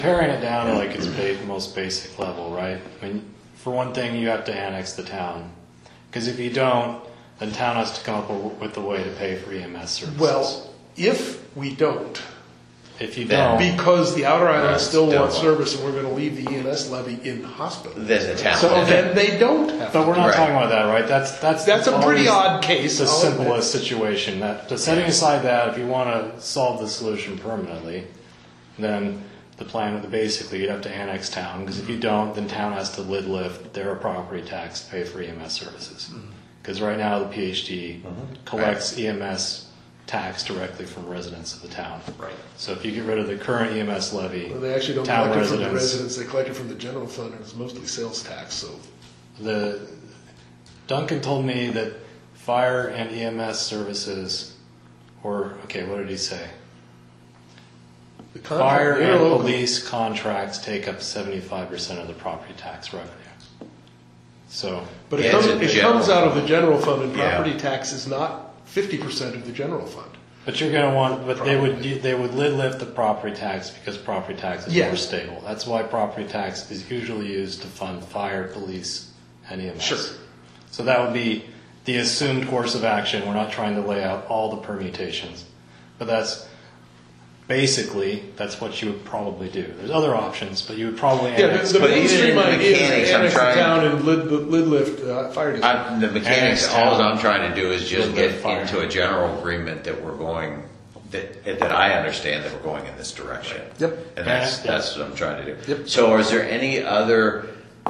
Paring it down to like its most basic level, right? I mean, for one thing, you have to annex the town. Because if you don't, then town has to come up with a way to pay for EMS services. Well, if we don't, if you don't, because the Outer Islands still want service and we're going to leave the EMS levy in hospital. Then the town. So then they don't have but to. we're not talking about that, right? That's a pretty odd case. The simplest situation. That setting aside that, if you want to solve the solution permanently, then the plan would basically you'd have to annex town, because if you don't, then town has to lid lift their property tax to pay for EMS services. Because right now the PhD collects EMS tax directly from residents of the town. Right. So if you get rid of the current EMS levy, Well, they actually don't collect it from the residents. They collect it from the general fund, and it's mostly sales tax. So Duncan told me that fire and EMS services, or okay, what did he say? the Fire and police contracts take up 75% of the property tax revenue. So, but it comes out of the general fund, and property tax is not 50% of the general fund. but you're going to want, but they would lid lift the property tax because property tax is more stable. That's why property tax is usually used to fund fire, police, and EMS. Sure. So that would be the assumed course of action. We're not trying to lay out all the permutations, but that's what you would probably do. There's other options, but you would probably annex. The mainstream idea is to annex the town and lid lift fire district. The mechanics, all I'm trying to do is just get into a general agreement that we're going, that I understand that we're going in this direction. Yep. And that's what I'm trying to do. Yep. So are there any other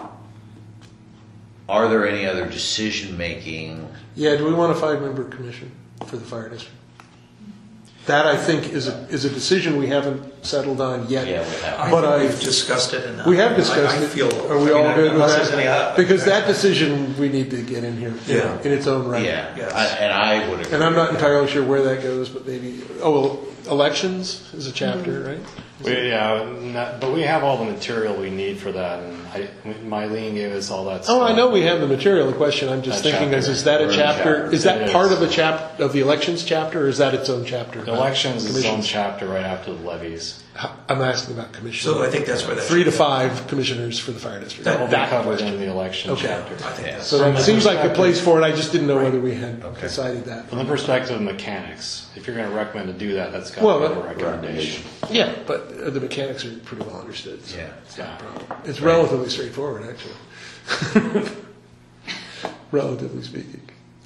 decision making? Yeah, do we want a 5-member commission for the fire district? That, I think, is a decision we haven't settled on yet. Yeah, we have. But we've discussed it. And we have discussed I it. feel, Are we all good with unless there's any that? Because that decision we need to get in here in its own right. Yeah, Yes. and I would agree. And I'm not entirely sure where that goes, but maybe. Elections is a chapter, right? But we have all the material we need for that, and Mylene gave us all that stuff. Oh, I know we have the material. The question I'm just thinking is that a chapter? Is that part of the elections chapter, or is that its own chapter? The elections is its own chapter right after the levies. I'm asking about commissioners. So I think that's where that 3 to 5 commissioners for the fire district. That will be covered in the election chapter. I think that's So it seems like the place for it. I just didn't know whether we had decided that. From the perspective of mechanics, if you're going to recommend to do that, that's got to be a recommendation. Yeah, but the mechanics are pretty well understood. So it's not a problem. It's relatively straightforward, actually. Relatively speaking.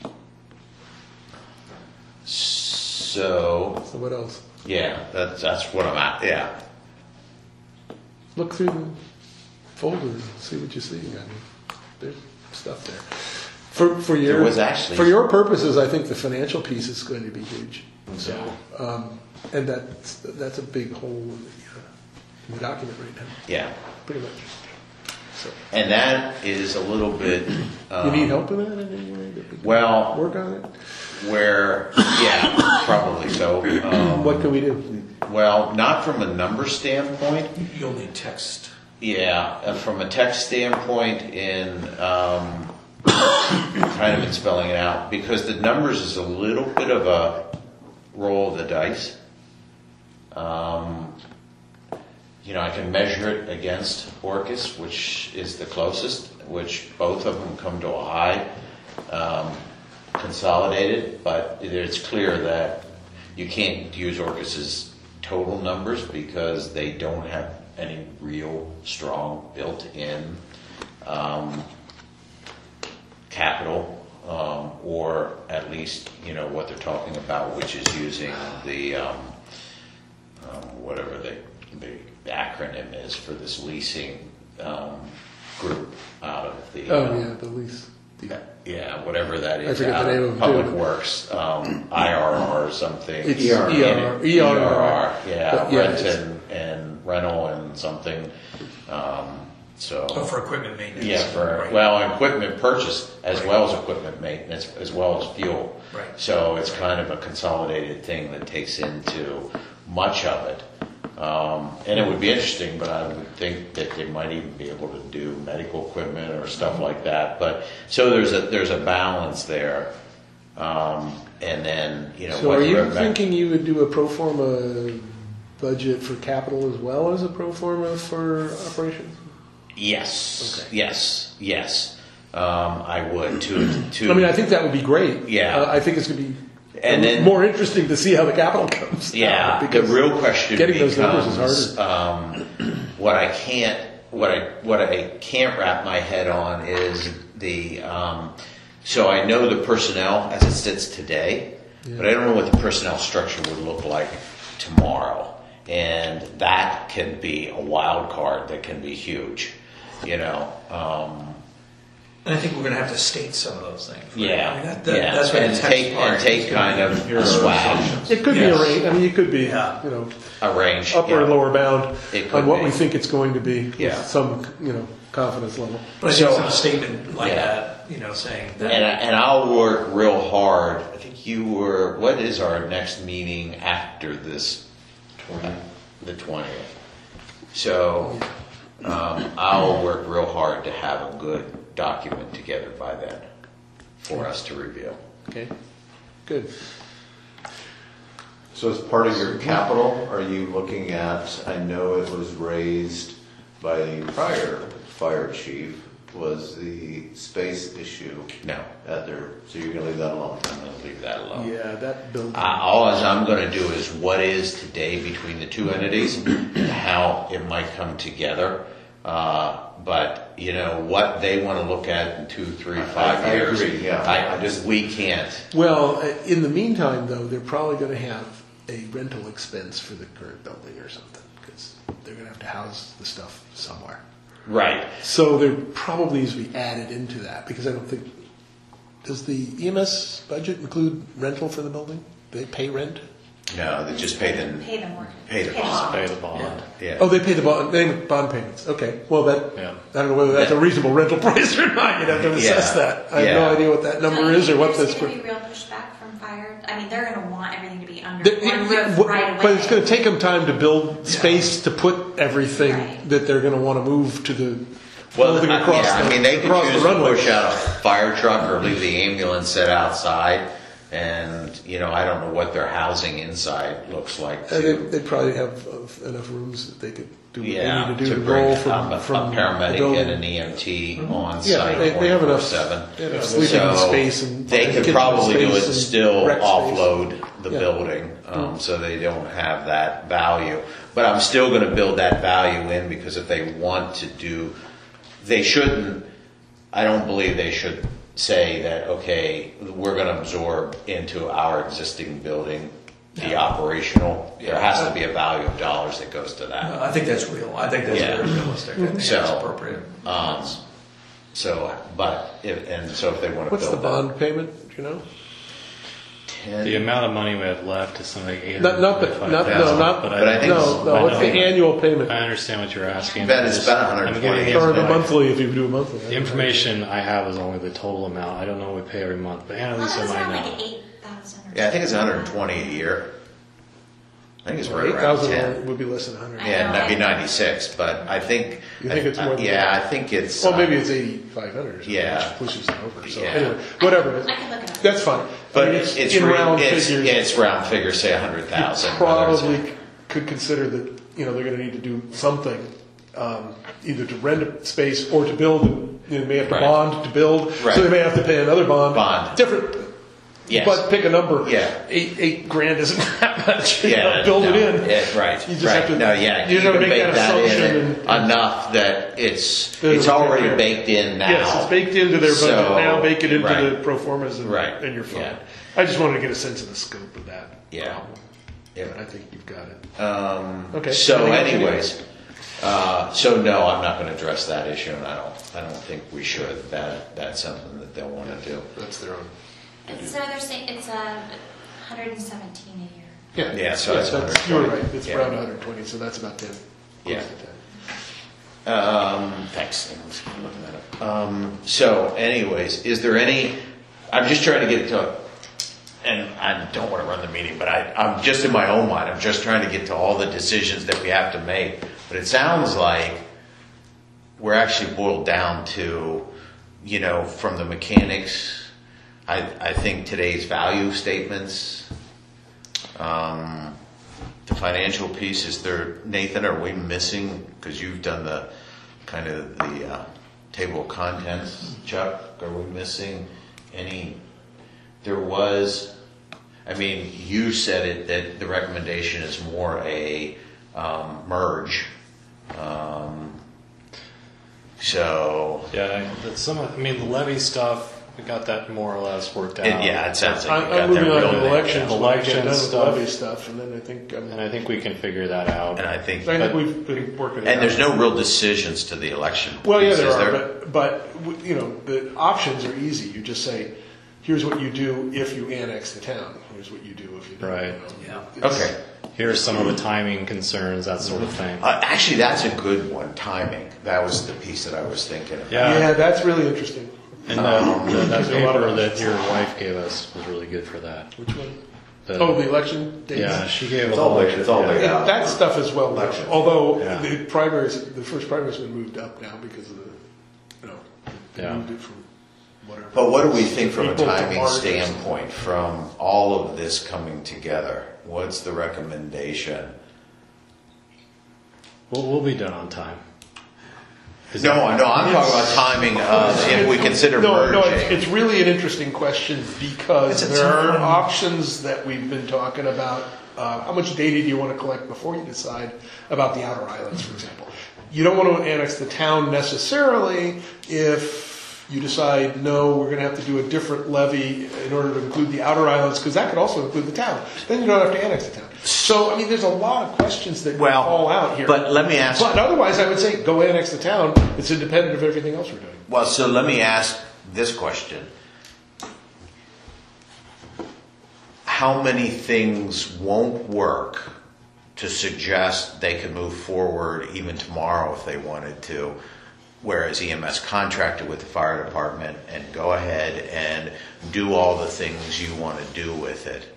So what else? Yeah, that's what I'm at. Yeah. Look through the folder and see what you see. I mean, there's stuff there. For your purposes, I think the financial piece is going to be huge. So, and that's a big hole in the document right now. Yeah. Pretty much. So. And that is a little bit. You need help in that in any way? Well, work on it. Probably so. What can we do? Well, not from a number standpoint. You'll need text. Yeah, from a text standpoint, in kind of in spelling it out, because the numbers is a little bit of a roll of the dice. I can measure it against Orcus, which is the closest, which both of them come to a high. Consolidated, but it's clear that you can't use Orcus's total numbers because they don't have any real strong built-in capital, or at least what they're talking about, which is using the whatever the acronym is for this leasing group out of the the lease. Yeah, whatever that is. I forget the name of it. Public Works, IRR or something. It's ERR. Yeah, rent and rental and something. For equipment maintenance. Yeah, equipment purchase as well as equipment maintenance as well as fuel. Right. So it's kind of a consolidated thing that takes into much of it. And it would be interesting, but I would think that they might even be able to do medical equipment or stuff like that. But so there's a balance there, and then So are you thinking you would do a pro forma budget for capital as well as a pro forma for operations? Yes, Okay. yes. I would to. I mean, I think that would be great. Yeah. I think it's going to be And then- more interesting to see how the capital comes. Yeah, the because real question getting those numbers becomes is harder. what I can't wrap my head on is the. So I know the personnel as it sits today, but I don't know what the personnel structure would look like tomorrow, and that can be a wild card that can be huge. You know. And I think we're going to have to state some of those things. Right? Yeah, I mean, yeah, that's what and the text take part and take is kind gonna of be. a swag, It could be Yes. a range. I mean, it could be, Yeah. a range, upper and yeah. lower bound It could on what be. we think it's going to be Yeah. with some, confidence level. But I think So- some statement like Yeah. that, saying that. And I'll work real hard. I think what is our next meeting after this? The 20th. So I'll work real hard to have a good document together by then for us to review. Okay, good. So as part of your capital, are you looking at, I know it was raised by the prior fire chief, was the space issue No, at their, so you're gonna leave that alone? I'm going to leave that alone. Yeah, that building. All I'm going to do is what is today between the two entities and how it might come together. But what they want to look at in 2, 3, 5 I years. agree, yeah. We can't. Well, in the meantime, though, they're probably going to have a rental expense for the current building or something, because they're going to have to house the stuff somewhere. Right. So there probably needs to be added into that, because I don't think, does the EMS budget include rental for the building? Do they pay rent? No, they just pay the mortgage. pay the Pay bond. Pay the bond. Yeah. Oh, they pay the bond payments. Okay, well that Yeah. I don't know whether that's a reasonable rental price or not. You'd have to assess Yeah. that. I have Yeah. no idea what that number is or what There's this. going to be real pushback from fire. I mean, they're going to want everything to be under They- one roof what- right away. But it's going to take them time to build space to put everything Right. that they're going to want to move to the Well, building across yeah, the, I mean, they could across the choose to runway. push out a fire truck or leave the ambulance set outside, and I don't know what their housing inside looks like. They'd probably have enough rooms that they could do what Yeah, they need to do to to bring roll a from the paramedic building. and an EMT on Yeah, site they have enough, 24/7. they have enough sleeping So space and they could kitchen probably do space it and still rec space. offload the Yeah. building, so they don't have that value. But I'm still going to build that value in, because if they want to do, they shouldn't. I don't believe they should say that, okay, we're going to absorb into our existing building the operational. There has to be a value of dollars that goes to that. I think that's real. I think that's Yeah. very realistic. I think So, that's appropriate. So if they want to What's build the bond payment? Do you know? The amount of money we have left is something like Not the, not, no, not, But I think no, no, what's the annual payment? I understand what you're asking. Ben, it's Just- about I'm 120. getting Or the the- monthly, if you do a monthly. The information I have is only the total amount. I don't know what we pay every month, but Well, Annalisa it was might around know. like 8,000 or Yeah, I think it's something. 120 a year. I think it's right around 8,000 10. would be less than 100. Yeah, that'd be 96, but I think. You think it's more than Yeah, that? I think it's. Well, maybe it's 8,500 or something, Yeah. which pushes it over. So Yeah. anyway, whatever it is. I can look it up. That's fine. But I mean, it's in round figures. it's round figures, say 100,000. Probably could consider that, they're going to need to do something, either to rent a space or to build. They may have to Right. bond to build, Right. so they may have to pay another bond. Bond. Different. Yes. But pick a number. Yeah. $8 grand isn't that much. Yeah, build no, it in. yeah, right. You just right. have to. No, yeah. You just have to can make bake that in assumption. enough that it's That it'll already take care. baked in now. Yes, it's baked into their budget So, now. Bake it into right. the pro formas, and, Right. and you're fine. Yeah. I just wanted to get a sense of the scope of that. Yeah. problem. Yeah. But I think you've got it. Okay. So, Anything else you anyways, so no, I'm not going to address that issue, and I don't think we should. That's something that they'll want to do. That's their own. So they're saying it's 117 a year. Yeah, so that's you're 120. right. It's Yeah. around 120, so that's about 10. Yeah. Close to 10. Thanks. I was looking that up. So, anyways, is there any? I'm just trying to get to, and I don't want to run the meeting, but I'm just in my own mind. I'm just trying to get to all the decisions that we have to make. But it sounds like we're actually boiled down to, from the mechanics. I think today's value statements. the financial piece, is there, Nathan, are we missing, because you've done the kind of the table of contents, Chuck, are we missing any? There was, I mean, you said it, that the recommendation is more a merge. So Yeah, I mean, the levy stuff, we got that more or less worked out. it sounds like I'm moving on to elections. Election stuff. Levy stuff, and then I think we can figure that out. And I think we've been working it out. and there's no real decisions to the election. Well, yeah, piece, there is are, but you know, the options are easy. You just say, here's what you do if you annex the town. Here's what you do if you don't. Right. You know, Okay. Here's some of the timing concerns, that sort of thing. Actually, that's a good one. Timing. That was the piece that I was thinking about. Yeah, that's really interesting. And that paper that your wife gave us was really good for that. Which one? The election dates? Yeah, she gave It's all laid out. That stuff is well done. Although Yeah. the first primaries have been moved up now because of they Yeah. moved it from whatever. But what do we think from a April to timing March. standpoint from all of this coming together? What's the recommendation? We'll be done on time. No, I'm talking about timing of if we consider merging. No, it's really an interesting question because It's a there are tough one. options that we've been talking about. How much data do you want to collect before you decide about the outer islands, for example? You don't want to annex the town necessarily if you decide, no, we're going to have to do a different levy in order to include the outer islands, because that could also include the town. Then you don't have to annex the town. So, I mean, there's a lot of questions that fall out here. But let me ask. But otherwise, I would say go annex the town. It's independent of everything else we're doing. Well, so let me ask this question. How many things won't work to suggest they could move forward even tomorrow if they wanted to, whereas EMS contracted with the fire department and go ahead and do all the things you want to do with it?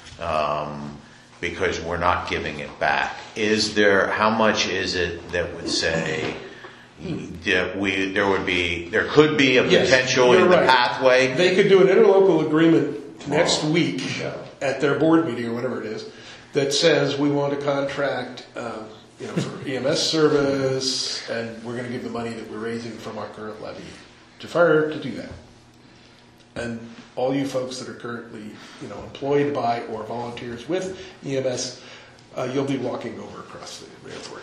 Because we're not giving it back. How much is it that would say that there could be a potential you're in the right. pathway? They could do an interlocal agreement next week at their board meeting or whatever it is that says we want to contract for EMS service and we're going to give the money that we're raising from our current levy to fire to do that. And all you folks that are currently employed by or volunteers with EMS, you'll be walking over across the airport.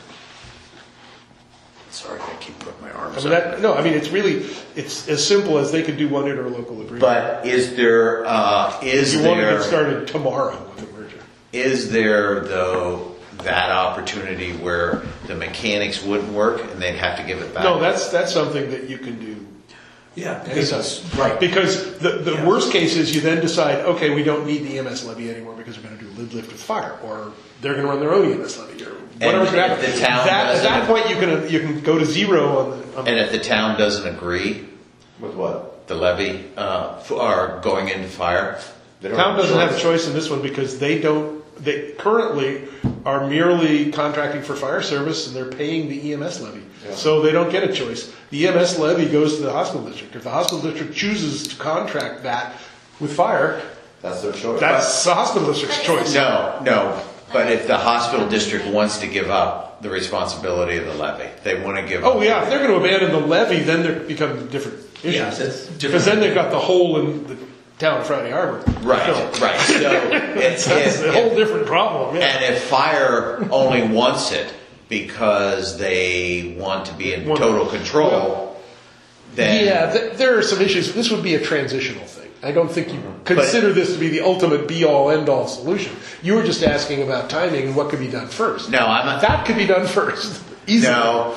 Sorry, I keep putting my arms I mean, it's as simple as they could do one interlocal agreement. But is there if you want to get started tomorrow with a merger. Is there though that opportunity where the mechanics wouldn't work and they'd have to give it back? No, that's something that you can do. Yeah, Anytime. right. Because the worst case is you then decide, okay, we don't need the EMS levy anymore because we're going to do lid lift with fire, or they're going to run their own EMS levy, or whatever's going to happen. the town At that doesn't- point, you can go to zero on And if the town doesn't agree, With what? the levy are going into fire? They the don't town doesn't have a choice. choice in this one because they currently are merely contracting for fire service and they're paying the EMS levy. Yeah. So they don't get a choice. The EMS levy goes to the hospital district. If the hospital district chooses to contract that with fire, That's their choice. that's the hospital district's choice. No. But if the hospital district wants to give up the responsibility of the levy, they want to give up. Oh yeah, if they're going to abandon the levy, then there become different issues. Yeah, that's different. Because then they've got the hole in the town of Friday Harbor. Right. So That's a whole different problem. Yeah. And if fire only wants it because they want to be in total control, then Yeah, there are some issues. This would be a transitional thing. I don't think you consider this to be the ultimate be-all, end-all solution. You were just asking about timing and what could be done first. No, I'm not. That could be done first. Easily. No,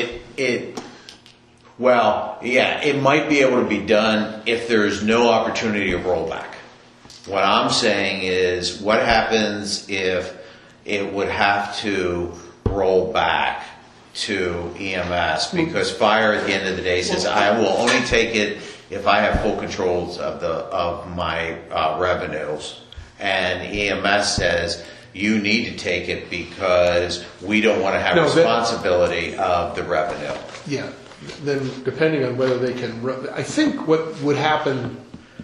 it might be able to be done if there's no opportunity of rollback. What I'm saying is, what happens if it would have to roll back to EMS? Because fire at the end of the day says, I will only take it if I have full controls of my revenues. And EMS says, you need to take it because we don't want to have responsibility of the revenue. Yeah. Then depending on whether they can, I think what would happen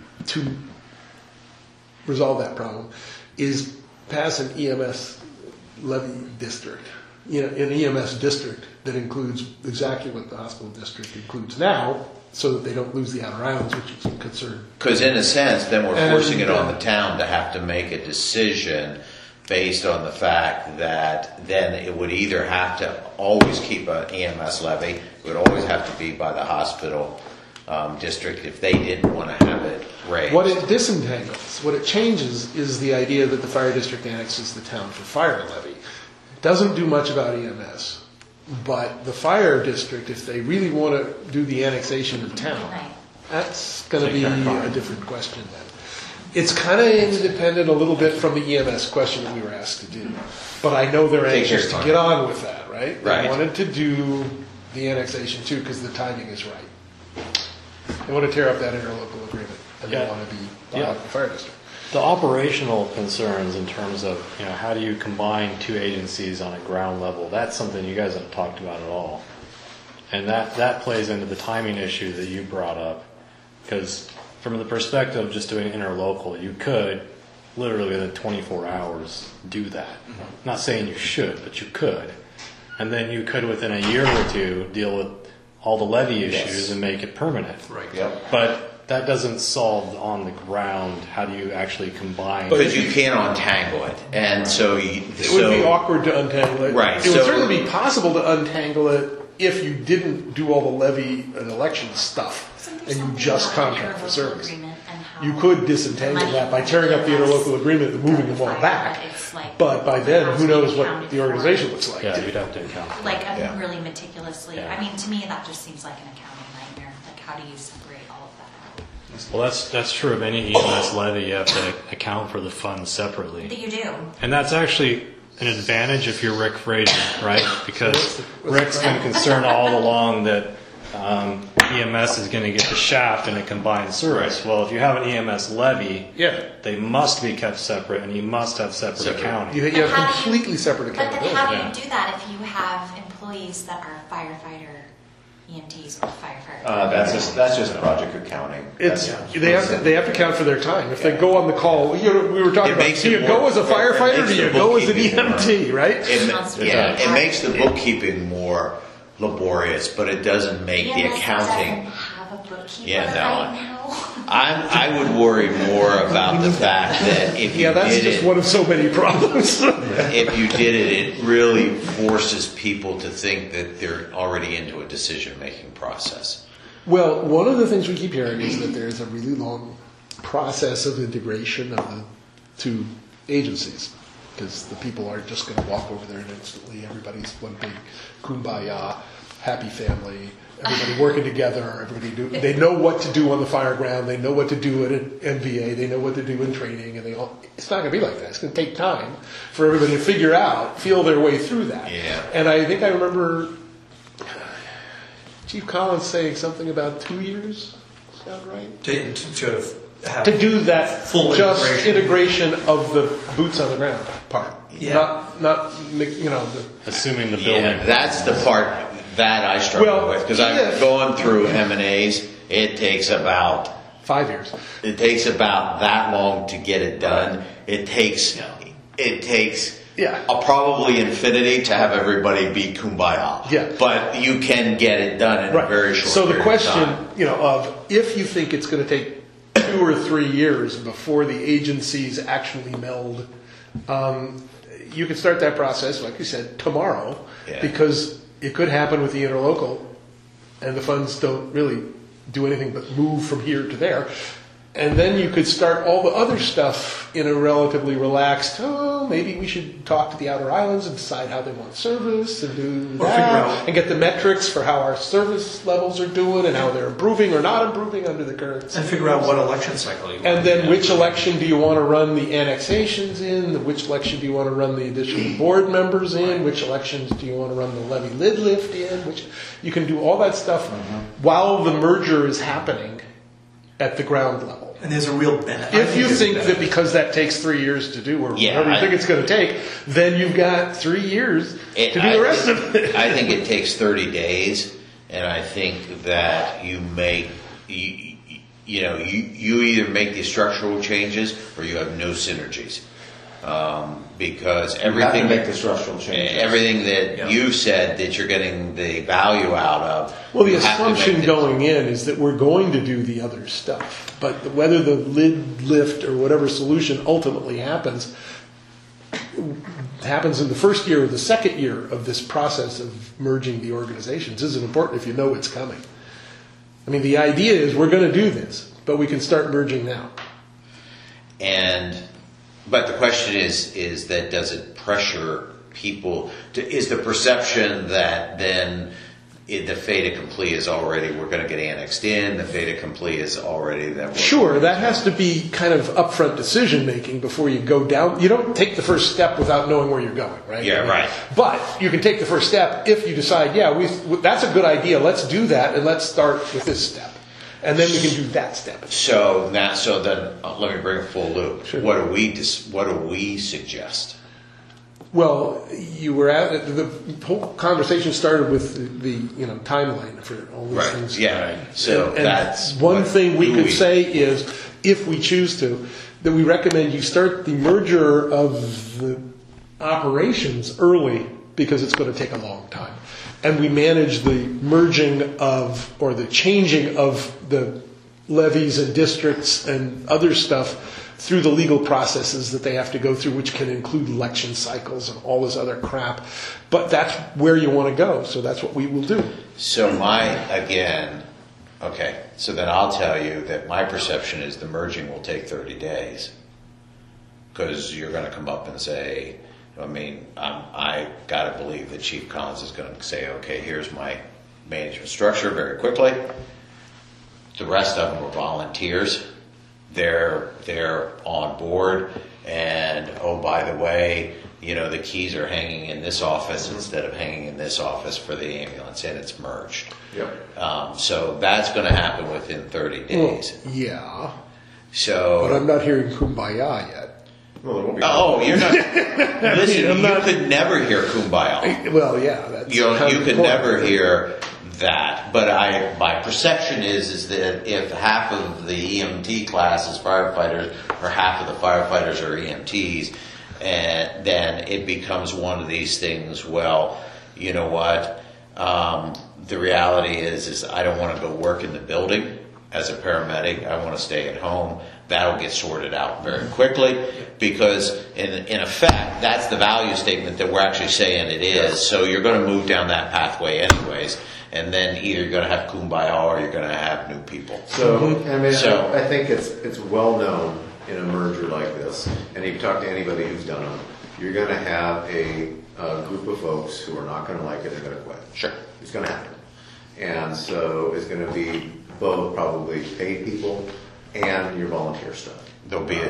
to resolve that problem is pass an EMS levy district, an EMS district that includes exactly what the hospital district includes now, so that they don't lose the outer islands, which is a concern. Because in a sense, then we're forcing it on the town to have to make a decision based on the fact that then it would either have to always keep an EMS levy, it would always have to be by the hospital district if they didn't want to have it raised. What it disentangles, what it changes, is the idea that the fire district annexes the town for fire levy. It doesn't do much about EMS. But the fire district, if they really want to do the annexation of town, that's going to be a different question then. It's kind of independent a little bit from the EMS question that we were asked to do. But I know they're anxious to get on with that, right? They wanted to do the annexation too because the timing is right. They want to tear up that interlocal agreement and they want to be part of the fire district. The operational concerns in terms of, how do you combine two agencies on a ground level, that's something you guys haven't talked about at all. And that plays into the timing issue that you brought up. Because from the perspective of just doing interlocal, you could literally within 24 hours do that. Mm-hmm. Not saying you should, but you could. And then you could within a year or two deal with all the levy issues and make it permanent. Right. Yep. But that doesn't solve on the ground. How do you actually combine? Because you can't untangle it, and so it would be awkward to untangle it. Right. It would certainly be possible to untangle it if you didn't do all the levy and election stuff, and you just contract for service. You could disentangle that by tearing up the interlocal agreement and moving them all back. But by then, who knows what the organization looks like? Yeah, you'd have to account. Really meticulously. Yeah. I mean, to me, that just seems like an accounting nightmare. Like, how do you separate all of that out? Well, that's true of any EMS levy. You have to account for the funds separately. You do. And that's actually an advantage if you're Rick Fraser, right? Because Rick's been concerned all along that EMS is going to get the shaft in a combined service. Well, if you have an EMS levy, they must be kept separate, and you must have separate accounting. You have completely separate accounting. But then how do you do that if you have employees that are firefighter EMTs or firefighters? That's just project accounting. They have to count for their time. If they go on the call, we were talking about, do you go as a firefighter, do you go as an EMT, right? It makes the bookkeeping more laborious, but it doesn't make the accounting. I would worry more about the fact that if you that's just one of so many problems. If you did it, it really forces people to think that they're already into a decision-making process. Well, one of the things we keep hearing is that there's a really long process of integration of the two agencies, because the people aren't just going to walk over there and instantly everybody's one big kumbaya, happy family, everybody working together, they know what to do on the fire ground, they know what to do at an MVA, they know what to do in training, and it's not going to be like that. It's going to take time for everybody to feel their way through that. Yeah. And I think I remember Chief Collins saying something about 2 years. Sound right? To do that full integration of the boots on the ground part. Yeah. Not assuming the building. Yeah, that's the part that I struggle with, because I've gone through M&As. It takes about 5 years. It takes about that long to get it done. It takes probably infinity to have everybody be kumbaya. Yeah. But you can get it done in a very short So the period of time. question, of if you think it's going to take 2 or 3 years before the agencies actually meld, you can start that process, like you said, tomorrow, because it could happen with the interlocal, and the funds don't really do anything but move from here to there. And then you could start all the other stuff in a relatively relaxed, maybe we should talk to the outer islands and decide how they want service and do that, and get the metrics for how our service levels are doing and how they're improving or not improving under the current. And figure out what election cycle you want. And then which election do you want to run the annexations in? Which election do you want to run the additional board members in? Which elections do you want to run the levy lid lift in? You can do all that stuff while the merger is happening at the ground level. And there's a real benefit. If you think that because that takes 3 years to do, or whatever you think it's going to take, then you've got 3 years to do the rest of it. I think it takes 30 days, and I think that you either make these structural changes or you have no synergies. Because You have to everything make the structural changes. everything that Yeah. you said that you're getting the value out of. Well, the you have to make assumption the- going in is that we're going to do the other stuff, but whether the lid lift or whatever solution ultimately happens in the first year or the second year of this process of merging the organizations isn't important if you know it's coming. I mean, the idea is we're going to do this, but we can start merging now. But the question is that does it pressure people? Is the perception that then the fait accompli is already, we're going to get annexed in, the fait accompli is already that we're... Sure, that has to be kind of upfront decision making before you go down. You don't take the first step without knowing where you're going, right? Yeah, right. But you can take the first step if you decide, that's a good idea, let's do that, and let's start with this step. And then we can do that step. So then let me bring a full loop. Sure. What do we suggest? Well, you were the whole conversation started with the timeline for all these things. Yeah. So and that's one what thing we do could say is, if we choose to, that we recommend you start the merger of the operations early because it's going to take a long time. And we manage the merging of, or the changing of the levies and districts and other stuff through the legal processes that they have to go through, which can include election cycles and all this other crap. But that's where you want to go, so that's what we will do. So so then I'll tell you that my perception is the merging will take 30 days. Because you're going to come up and say, I got to believe that Chief Collins is going to say, okay, here's my management structure very quickly. The rest of them were volunteers. They're on board. And, oh, by the way, the keys are hanging in this office instead of hanging in this office for the ambulance, and it's merged. Yep. So that's going to happen within 30 days. Well, yeah, So, but I'm not hearing kumbaya yet. Well, it won't be. oh, you're not. Listen, you could never hear kumbaya. Well, yeah, that's You kind of could the point. never hear that. But my perception is that if half of the EMT class is firefighters, or half of the firefighters are EMTs, and then it becomes one of these things. Well, you know what? The reality is I don't want to go work in the building as a paramedic. I want to stay at home. That'll get sorted out very quickly because, in effect, that's the value statement that we're actually saying it is. So you're going to move down that pathway anyways, and then either you're going to have kumbaya or you're going to have new people. So, So- I think it's well known in a merger like this, and if you talk to anybody who's done them, you're going to have a group of folks who are not going to like it and going to quit. Sure. It's going to happen. And so it's going to be both probably paid people and your volunteer stuff. There'll be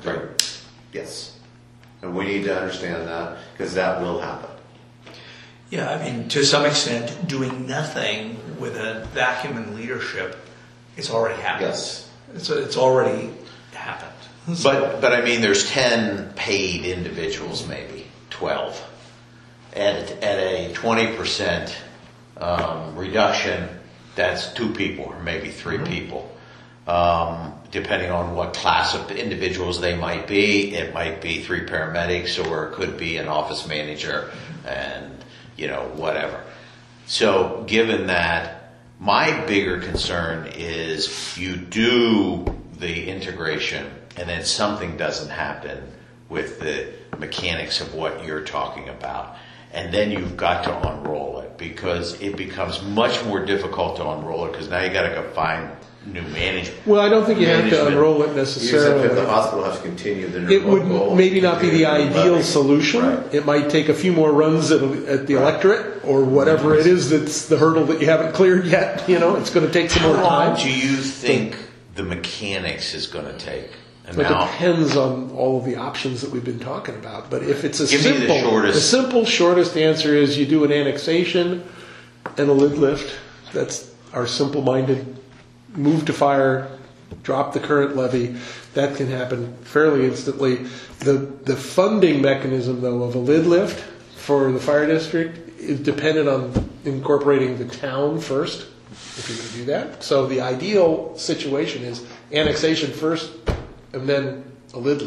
Yes. And we need to understand that because that will happen. Yeah, to some extent, doing nothing with a vacuum in leadership, it's already happened. Yes. It's already happened. But there's 10 paid individuals, maybe 12. At a 20% reduction, that's 2 people or maybe 3 people. Depending on what class of individuals they might be, it might be 3 paramedics or it could be an office manager and whatever. So given that, my bigger concern is you do the integration and then something doesn't happen with the mechanics of what you're talking about. And then you've got to unroll it because it becomes much more difficult to unroll it because now you got to go find new management. Well, I don't think you have to Management. unroll it Even necessarily. if the hospital has to continue the It would maybe not be the ideal solution. Right. It might take a few more runs at the electorate or whatever it is that's the hurdle that you haven't cleared yet. It's going to take some more How long time. do you think the mechanics is going to take? And It now, depends on all of the options that we've been talking about. But if it's Give me the shortest. shortest answer is you do an annexation and a lid lift. That's our simple-minded move to fire, drop the current levy. That can happen fairly instantly. The funding mechanism, though, of a lid lift for the fire district is dependent on incorporating the town first, if you're going to do that. So the ideal situation is annexation first and then a lid lift.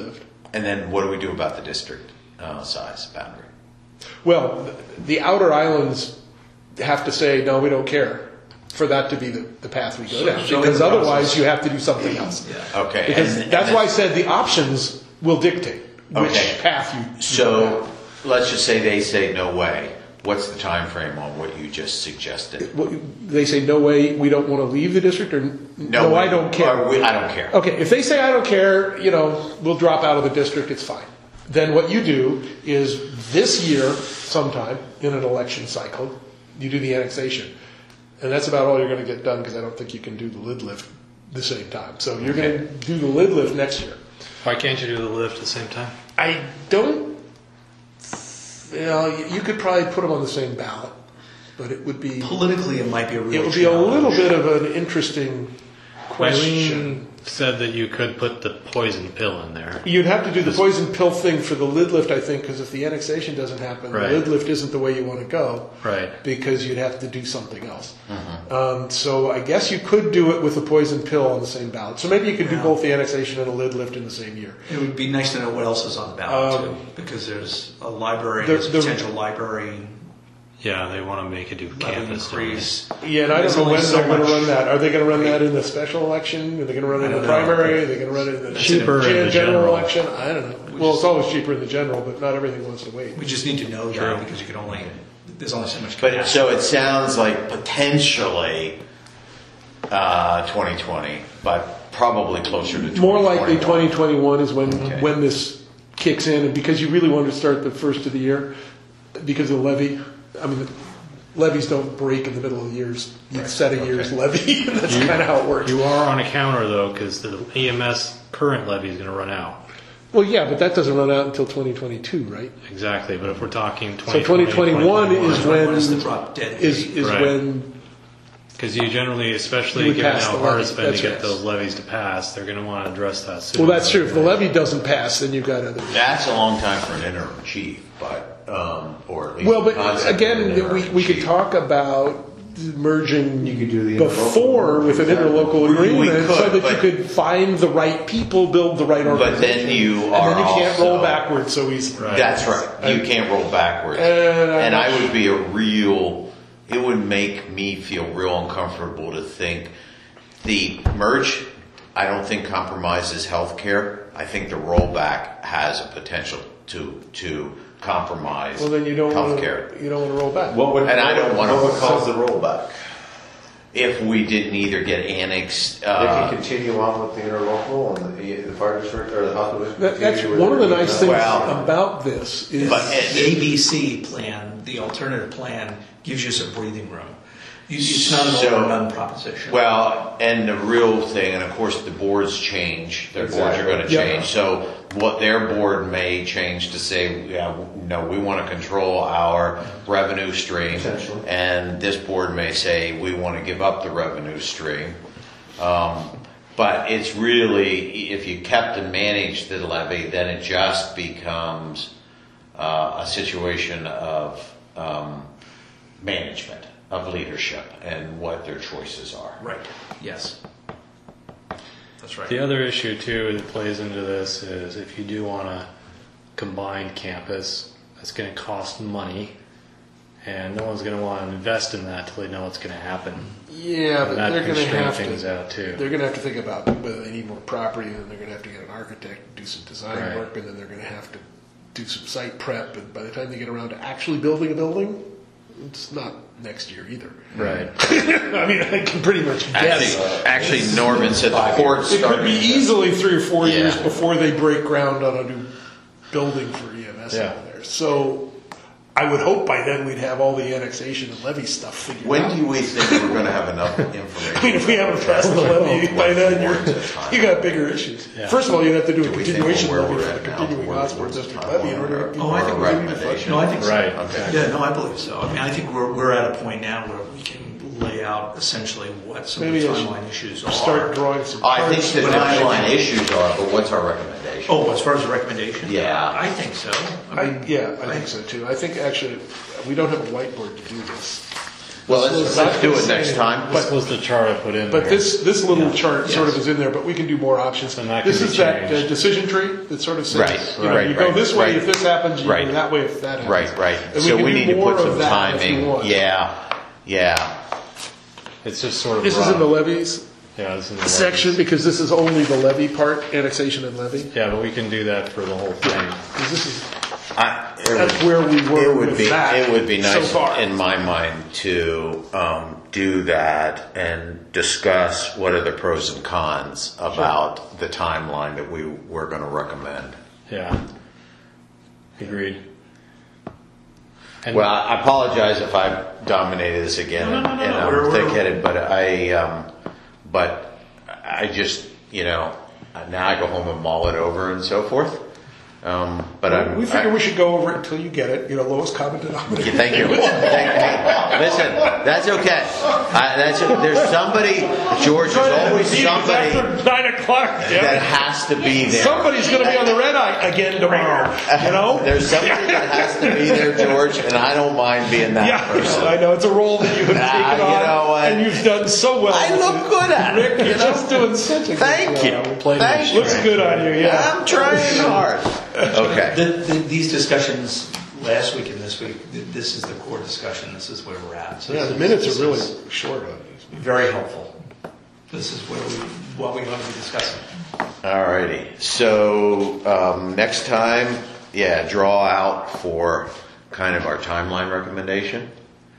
And then what do we do about the district size boundary? Well, the outer islands have to say, no, we don't care, for that to be the path we go down. Because otherwise you have to do something else. Yeah. Okay. Because that's why I said the options will dictate which path you go So down. let's just say they say no way. What's the time frame on what you just suggested? They say, no way, we don't want to leave the district, or no, I don't care. I don't care. Okay, if they say I don't care, we'll drop out of the district, it's fine. Then what you do is this year, sometime in an election cycle, you do the annexation. And that's about all you're going to get done, because I don't think you can do the lid lift the same time. So you're going to do the lid lift next year. Why can't you do the lift at the same time? I don't, you could probably put them on the same ballot, but it would be... Politically, it might be a real It would be a little bit of an interesting question. Eileen said that you could put the poison pill in there. You'd have to do the poison pill thing for the lid lift, I think, because if the annexation doesn't happen, Right. the lid lift isn't the way you want to go. Right. Because you'd have to do something else. So I guess you could do it with a poison pill on the same ballot. So maybe you could do both the annexation and a lid lift in the same year. It would be nice to know what else is on the ballot too, because there's a library, there's a potential library Yeah, they want to make it do level campus. don't they? increase. Yeah, and I don't There's know only when so they're going to much- run that. Are they going to run that in the special election? Are they going to run it in I the don't know. primary? Are they going to run it in the Cheaper in the general general. election? I don't know. Well, it's always cheaper in the general, but not everything wants to wait. We just need to know True. that because you can only, there's only so much But capacity. so it sounds like potentially 2020, but probably closer to 2021. More likely 2021 is Okay. when this kicks in, and because you really want to start the first of the year, because of the levy. I mean, the levies don't break in the middle of the years. You set a year's levy, and that's kind of how it works. You are on a counter though, because the EMS current levy is going to run out. Well, yeah, but that doesn't run out until 2022, right? Exactly, but if we're talking So 2020, 2021 is when Is the drop dead is date. Right. when because you generally, You especially would given pass how the hard levy. it's been to That's get right. those levies to pass, they're going to want to address that soon. well, that's true. If the levy doesn't pass, then you've got other. That's a long time for an interim chief, but or at least Well, the but concept of an again, interim we could chief. talk about merging You could do the before interlocal. with an Exactly. interlocal We agreement so could, that but- you could find the right people, build the right But organization. then you and are then you can't roll also- backwards so easily. Right. That's right. You can't roll backwards. And I'm And not I would be it would make me feel real uncomfortable to think the merge, I don't think compromises healthcare. I think the rollback has a potential to compromise Well, then you don't want healthcare. to roll back. And I don't wanna- What would cause the rollback? If we didn't either get annexed, They can continue on with the interlocal and the fire district or the hospital. That's one of the nice things Well- about this is but The ABC plan, the alternative plan, gives you some breathing room. It's not an all or none proposition. well, and the real thing, and of course the boards change, their boards are going to Yeah. change. So what their board may change to say, yeah, no, we want to control our revenue stream. Potentially. And this board may say, we want to give up the revenue stream. But it's really, if you kept and managed the levy, then it just becomes a situation of management, of leadership, and what their choices are. Right, yes. That's right. The other issue too that plays into this is if you do want a combined campus, that's going to cost money, and no one's going to want to invest in that till they know what's going to happen. yeah, but And that they're going to constrain have things to. out too. They're going to have to think about whether they need more property, and then they're going to have to get an architect, do some design Right. work, and then they're going to have to do some site prep. And by the time they get around to actually building a building, it's not next year either. Right. I mean, I can pretty much guess. Actually, Norman said the court It could started. be easily 3 or 4 years Yeah. before they break ground on a new building for EMS Yeah. over there. So I would hope by then we'd have all the annexation and levy stuff figured out. When do we think we're going to have enough information? I mean, if we haven't passed the levy by then, you got bigger issues. Yeah. First of all, you'd have to do a Do we think continuation where levy we're for the at now, continuing where hospital what's the district timeline levy in order to or- be Oh, I think or we're recommendation? No, I think so. Right. Okay. Yeah, no, I believe so. I mean, I think we're at a point now where we can lay out essentially what some Maybe of I the should timeline issues are. start drawing some I think charts. the timeline issues are, but what's our recommendation? Oh, as far as the recommendation? Yeah. I think so. I think so too. I think actually we don't have a whiteboard to do this. Well, let's do it next time. This was the chart I put in But there. this little chart sort of is in there, but we can do more options. And that can This be is that changed. decision tree that sort of says, Right, you know, right, you go right, this way right. if this happens, you Right. go that way if that happens. Right. And So can we do need to more put of some that if you timing. want. Yeah. It's just sort of This is rough. in the levies Yeah, this is in the section levies. because this is only the levy part, annexation and levy. Yeah, but we can do that for the whole thing. 'Cause this is, It that's where we were would with be. that It would be so nice, far. in my mind, to do that and discuss what are the pros and cons about the timeline that we were going to recommend. Yeah. Agreed. And Well, I apologize if I dominated this again and I'm We're- thick-headed, but I just, now I go home and mull it over and so forth. But we figure we should go over it until you get it. Lowest common denominator. Thank you. Listen, that's okay. There's somebody, George. There's always somebody After 9 o'clock. that has to be there. Somebody's going to be on the red eye again tomorrow. There's somebody that has to be there, George, and I don't mind being that Yeah, person. I know it's a role that you have taken on, you know what? and you've done so well. I look good at it. Rick, you're just doing such a good Thank you. job. Thank you. Looks good on you. Yeah, I'm trying hard. Okay. These discussions last week and this week, this is the core discussion. This is where we're at. So Yeah, the this minutes is- are really this is short on these. very helpful. This is what we want to be discussing. Alrighty. So next time, draw out for kind of our timeline recommendation.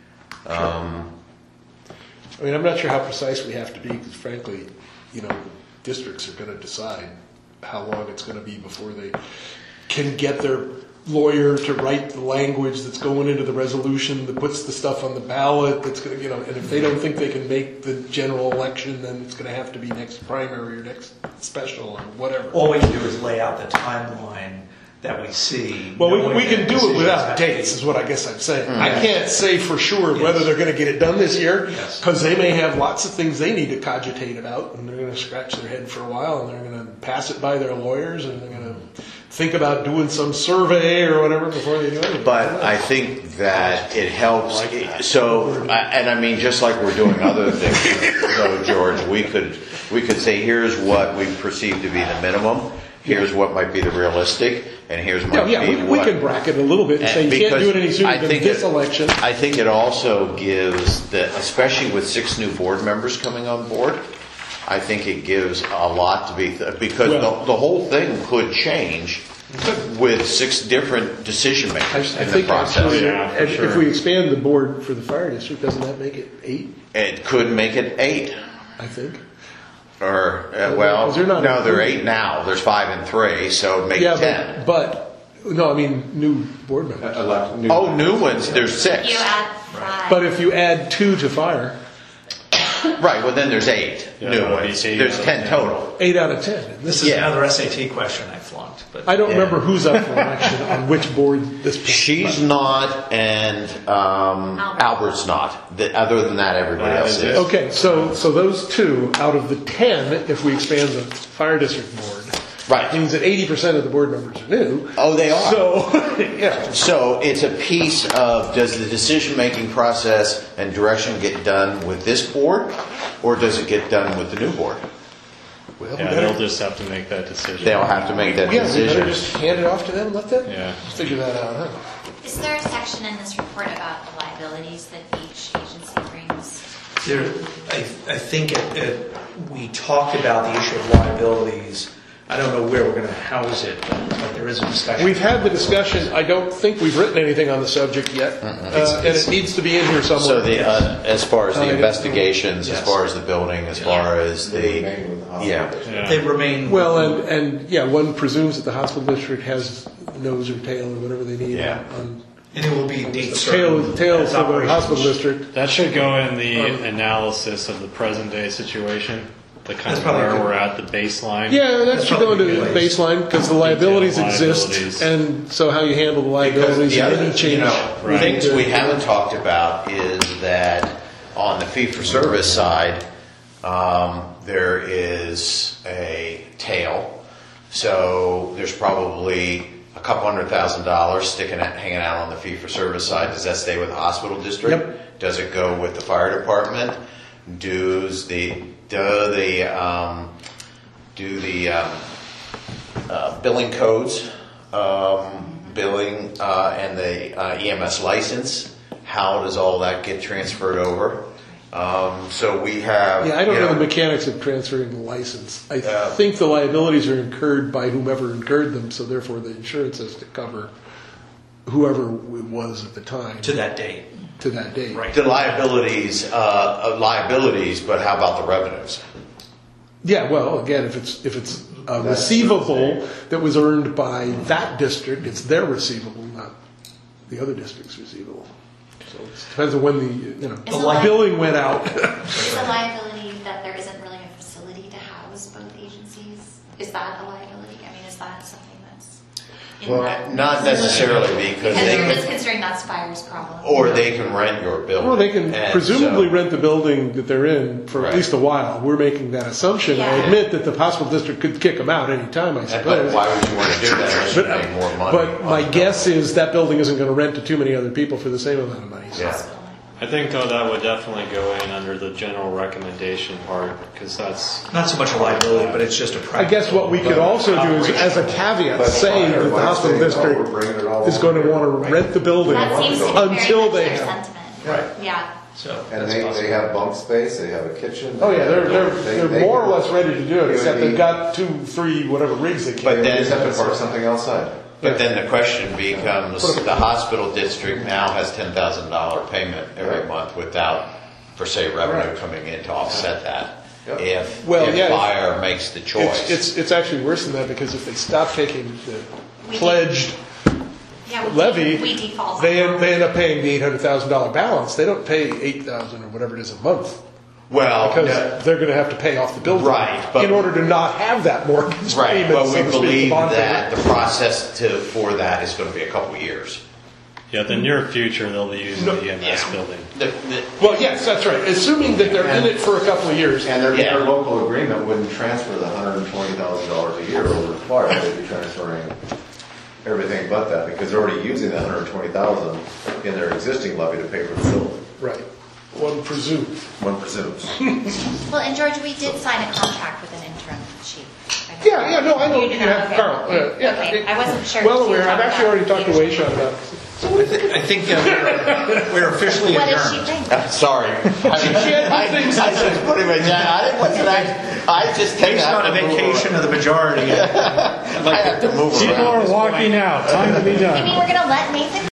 I mean, I'm not sure how precise we have to be because, frankly, districts are going to decide how long it's going to be before they can get their lawyer to write the language that's going into the resolution that puts the stuff on the ballot. That's going to, and if they don't think they can make the general election, then it's going to have to be next primary or next special or whatever. All we can do is lay out the timeline that we see. Well, knowing we that can do it decisions without have to dates, be- is what I guess I'm saying. I can't say for sure whether they're going to get it done this year, Yes. because they may have lots of things they need to cogitate about, and they're going to scratch their head for a while, and they're going to pass it by their lawyers, and they're going to think about doing some survey or whatever before they do anything. But I think that it helps. So, and I mean, just like we're doing other things, so George, we could say, here's what we perceive to be the minimum. Here's what might be the realistic, and here's might be we what. can bracket a little bit and say you can't do it any sooner than this election. I think it also gives especially with 6 new board members coming on board, I think it gives a lot to be, because the whole thing could change with 6 different decision I makers in the think process. actually, Yeah, for if sure. we expand the board for the fire district, doesn't that make it 8? It could make it 8. I think. Or, Because they're not no, they're included. 8 now. There's 5 and 3, so make it 10. but no, I mean new board members. Oh, new ones, there's 6. You add 5. But if you add 2 to fire, Right, well then there's 8 Yeah, new that would be ones. 8 There's out of 10 10. total. 8 out of 10. And This this is Yeah. another SAT question I flunked. But I don't Yeah. remember who's up for election on which board this. She's not, and Albert's not. Other than that, everybody else is. Okay, so those 2 out of the 10, if we expand the fire district board, Right. means that 80% of the board members are new. Oh, they are. So yeah, So it's a piece of, does the decision-making process and direction get done with this board, or does it get done with the new board? well, Yeah, they'll just have to make that decision. They'll have to make that we better decision. just hand it off to them and let them Yeah. figure that out, huh? Is there a section in this report about the liabilities that each agency brings? there, I think we talked about the issue of liabilities. I don't know where we're going to house it, but there is a discussion. We've had the discussion. I don't think we've written anything on the subject yet, and it needs to be in here somewhere. So as far as the Yeah. investigations, as Yes. far as the building, as far as the, yeah. They remain. Well, and yeah, one presumes that the hospital district has nose or tail or whatever they need. Yeah. On and it will be date certain. tail as for the operations. hospital district. That should go in the analysis of the present day situation, the kind That's of probably where good. we're at, the baseline. Yeah, that That's should go into probably a good the baseline because the liabilities exist, liabilities. and so how you handle the liabilities the and other, any change. Right. things we haven't talked about is that on the fee-for-service side, there is a tail. So there's probably a couple $100,000 hanging out on the fee-for-service side, does that stay with the hospital district? Yep. Does it go with the fire department? Do the billing codes, billing and the EMS license? How does all that get transferred over? So we have. Yeah, I don't know the mechanics of transferring the license. I think the liabilities are incurred by whomever incurred them, so therefore the insurance has to cover whoever it was at the time. To that date. To that date. Right. The liabilities, but how about the revenues? Yeah, well, again, if it's a receivable that was earned by that district, it's their receivable, not the other district's receivable. So it depends on when the billing went out. Is a liability that there isn't really a facility to house both agencies? Is that a liability? I mean, is that something that's in that? Not necessarily, because Just considering that's fire's problem. or they can rent your building. Well, they can And presumably so- rent the building that they're in for Right. at least a while. We're making that assumption. I Yeah. admit that the hospital district could kick them out any time, I But suppose. why would you want to do that unless you're paying more money? But my guess is that building isn't going to rent to too many other people for the same amount of money. So. Yeah. I think though that would definitely go in under the general recommendation part because that's Not so much a liability, but it's just a I practice. guess what we could also do is, as a caveat, say that the hospital district is going to want to rent the building That seems to be until very much they their have. sentiment. Right. Yeah. So And they have bunk space, they have a kitchen. Oh yeah, they're they more or can- less ready to do it, would except they've be- got 2, 3, whatever rigs they can. But They just have then, to park something outside. but then the question becomes: the hospital district now has $10,000 payment every month without, per se, revenue coming in to offset that. Yep. If Yeah, fire makes the choice, It's actually worse than that because if they stop taking the pledged Yeah, levy, we default. they end up paying the $800,000 balance. They don't pay $8,000 or whatever it is a month well, because no, they're going to have to pay off the building Right, but- in order to not have that mortgage right. payment. But so we to speak, believe the bond that payment. the process for that is going to be a couple years. yeah. The near future they'll be using No, the EMS yeah. building. Well, yes, that's right. Assuming that they're in it for a couple of years. And their Yeah. local agreement wouldn't transfer the $120,000 a year over to fire, they'd be transferring everything but that, because they're already using that $120,000 in their existing levy to pay for the building. Right. One presumes. One presumes. Well, and George, we did sign a contract with an interim chief. Yeah, no, I know You you know, have okay. Carl. Yeah, Okay, I wasn't sure Well if you aware. I've talked actually about already talked to leadership. Wayshawn about it. I think we're officially What does she adjourned. think? Sorry, I just put him in. I didn't want to. I just take Based on a vacation of the majority. I have to move People around. are walking out. Time to be done. You mean we're going to let Nathan